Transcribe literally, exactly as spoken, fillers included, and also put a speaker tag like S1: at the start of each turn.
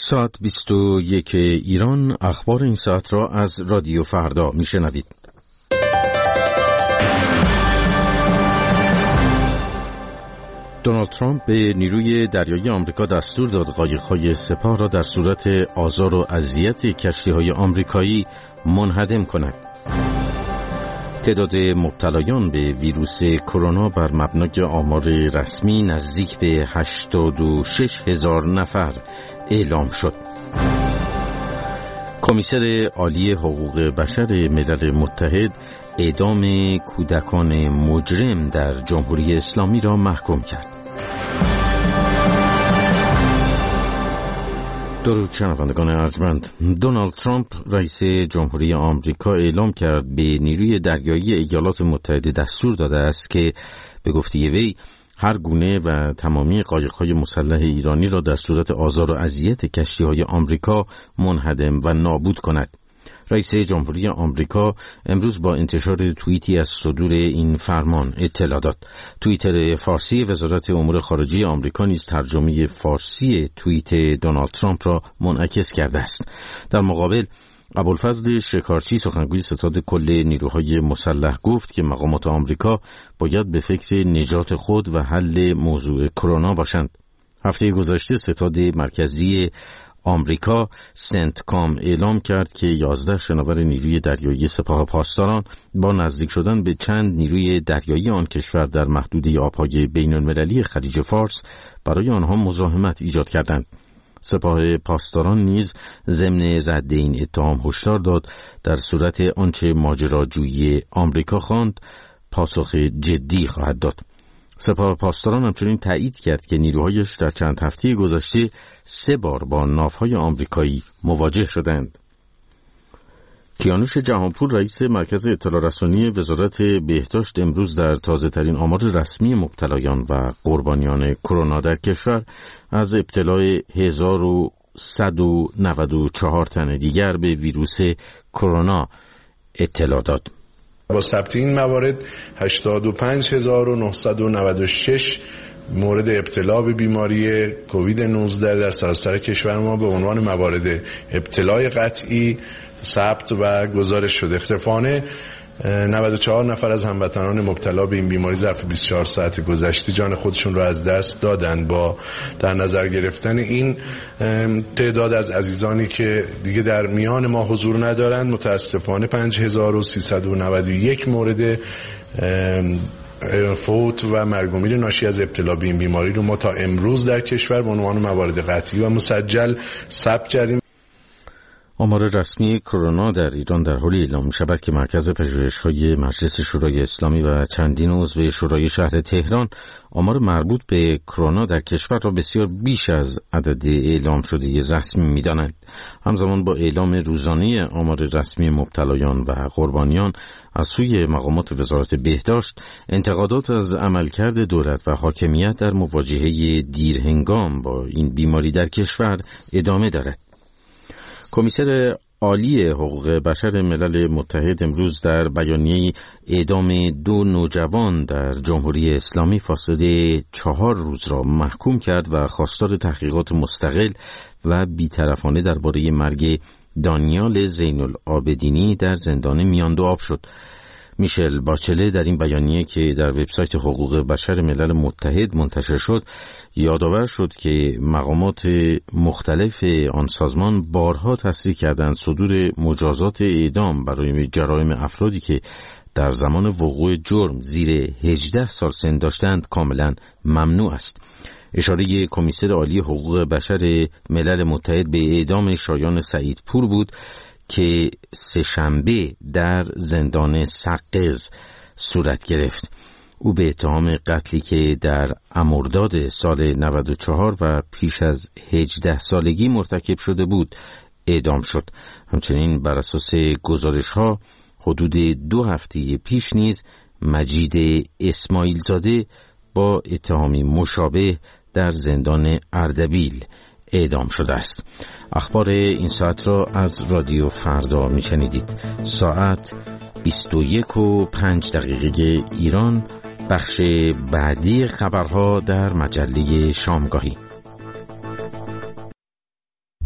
S1: ساعت بیست و یک ایران، اخبار این ساعت را از رادیو فردا میشنوید. دونالد ترامپ به نیروی دریایی آمریکا دستور داد قایق‌های سپاه را در صورت آزار و اذیت کشتی‌های آمریکایی منهدم کند. تعداد مبتلایان به ویروس کرونا بر مبنای آمار رسمی نزدیک به هشتاد و شش هزار نفر اعلام شد. کمیسر عالی حقوق بشر ملل متحد اعدام کودکان مجرم در جمهوری اسلامی را محکوم کرد. درود شنوندگان ارجمند. دونالد ترامپ رئیس جمهوری آمریکا اعلام کرد به نیروی دریایی ایالات متحده دستور داده است که به گفته وی هر گونه و تمامی قایق‌های مسلح ایرانی را در صورت آزار و اذیت کشتی‌های آمریکا منهدم و نابود کند. رئیس جمهوری آمریکا امروز با انتشار توییتی از صدور این فرمان اطلاع داد. توییتر فارسی وزارت امور خارجه آمریکا نیز ترجمه فارسی توییت دونالد ترامپ را منعکس کرده است. در مقابل ابوالفضل شکارچی سخنگوی ستاد کل نیروهای مسلح گفت که مقامات آمریکا باید به فکر نجات خود و حل موضوع کرونا باشند. هفته گذشته ستاد مرکزی آمریکا سنتکام اعلام کرد که یازده شناور نیروی دریایی سپاه پاسداران با نزدیک شدن به چند نیروی دریایی آن کشور در محدوده آبهای بین‌المللی خلیج فارس برای آنها مزاحمت ایجاد کردند. سپاه پاسداران نیز ضمن رد این اتهام هشدار داد در صورت آنچه ماجراجویی آمریکا خواند پاسخ جدی خواهد داد. سپاه پاسداران همچنین تایید کرد که نیروهایش در چند هفته گذشته سه بار با ناوهای آمریکایی مواجه شدند. کیانوش جهانپور رئیس مرکز اطلاع رسانی وزارت بهداشت امروز در تازه‌ترین آمار رسمی مبتلایان و قربانیان کرونا در کشور از ابتلای هزار و صد و نود و چهار تن دیگر به ویروس کرونا اطلاع داد.
S2: با ثبت این موارد هشتاد و پنج هزار و نهصد و نود و شش مورد ابتلا به بیماری کووید نوزده در سراسر کشور ما به عنوان موارد ابتلای قطعی ثبت و گزارش شده. اختفانه نود و چهار نفر از هموطنان مبتلا به این بیماری ظرف بیست و چهار ساعت گذشته جان خودشون را از دست دادن. با در نظر گرفتن این تعداد از عزیزانی که دیگه در میان ما حضور ندارند، متاسفانه پنج هزار و سیصد و نود و یک مورد فوت و مرگ و میر ناشی از ابتلا به این بیماری رو ما تا امروز در کشور به عنوان موارد قطعی و مسجل ثبت کردیم.
S1: آمار رسمی کرونا در ایران در حالی اعلام می‌شود که مرکز پژوهش‌های مجلس شورای اسلامی و چندین عضو شورای شهر تهران آمار مربوط به کرونا در کشور را بسیار بیش از عدد اعلام شده رسمی می‌دانند. همزمان با اعلام روزانه آمار رسمی مبتلایان و قربانیان از سوی مقامات وزارت بهداشت، انتقادات از عملکرد دولت و حاکمیت در مواجهه دیرهنگام با این بیماری در کشور ادامه دارد. کمیسر عالی حقوق بشر ملل متحد امروز در بیانیه اعدام دو نوجوان در جمهوری اسلامی فاصله چهار روز را محکوم کرد و خواستار تحقیقات مستقل و بی‌طرفانه درباره مرگ دانیال زین العابدینی در زندان میاندو آب شد. میشل باچله در این بیانیه که در وبسایت حقوق بشر ملل متحد منتشر شد یادآور شد که مقامات مختلف آن سازمان بارها تصریح کردند صدور مجازات اعدام برای جرایم افرادی که در زمان وقوع جرم زیر هجده سال سن داشتند کاملا ممنوع است. اشاره کمیسر عالی حقوق بشر ملل متحد به اعدام شایان سعیدپور بود که سه‌شنبه در زندان سقز صورت گرفت. او به اتهام قتلی که در مرداد سال نود و چهار و پیش از هجده سالگی مرتکب شده بود اعدام شد. همچنین بر اساس گزارش‌ها حدود دو هفته پیش نیز مجید اسماعیل زاده با اتهامی مشابه در زندان اردبیل اعدام شده است. اخبار این ساعت را از رادیو فردا میشنیدید. ساعت بیست و یک و پنج دقیقه ایران. بخش بعدی خبرها در مجله شامگاهی.